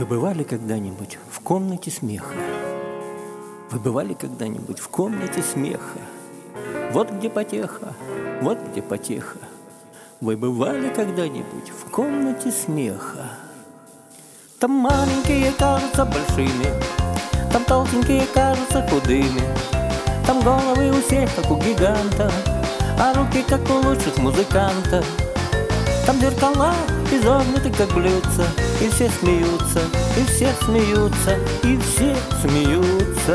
Вы бывали когда-нибудь в комнате смеха? Вы бывали когда-нибудь в комнате смеха? Вот где потеха, вот где потеха. Вы бывали когда-нибудь в комнате смеха? Там маленькие кажутся большими, там толстенькие кажутся худыми, там головы у всех, как у гиганта, а руки, как у лучших музыкантов. Там зеркала изогнуты, как блюдца, и все смеются, и все смеются, и все смеются.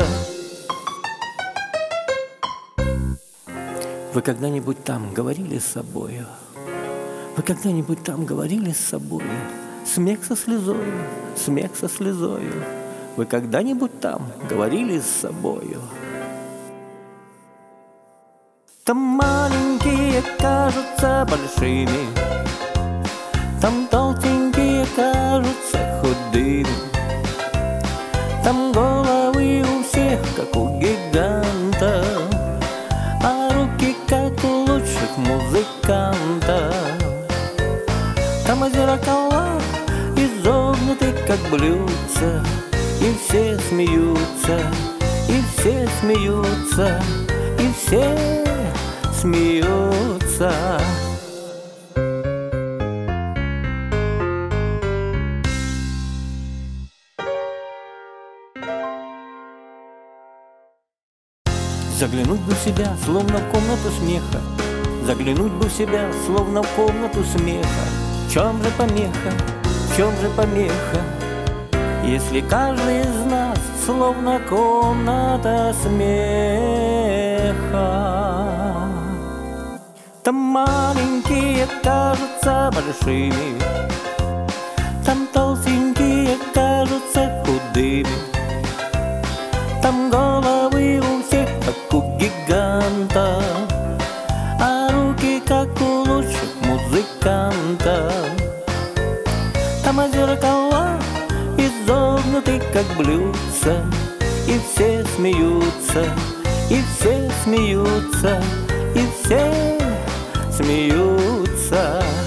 Вы когда-нибудь там говорили с собою? Вы когда-нибудь там говорили с собою? Смех со слезою, смех со слезою. Вы когда-нибудь там говорили с собою? Там маленькие кажутся большими, там толстенькие кажутся худыми, там головы у всех, как у гигантов, а руки, как у лучших музыкантов. Там зеркала изогнуты, как блюдца, и все смеются, и все смеются, и все смеются. Заглянуть бы в себя, словно в комнату смеха, заглянуть бы в себя, словно в комнату смеха. В чем же помеха, в чем же помеха, если каждый из нас словно комната смеха? Там маленькие кажутся большими, там толстенькие кажутся худыми, там головы у всех, как у гиганта, а руки, как у лучших музыкантов. Там зеркала изогнуты, как блюдца, и все смеются, и все смеются, и все смеются.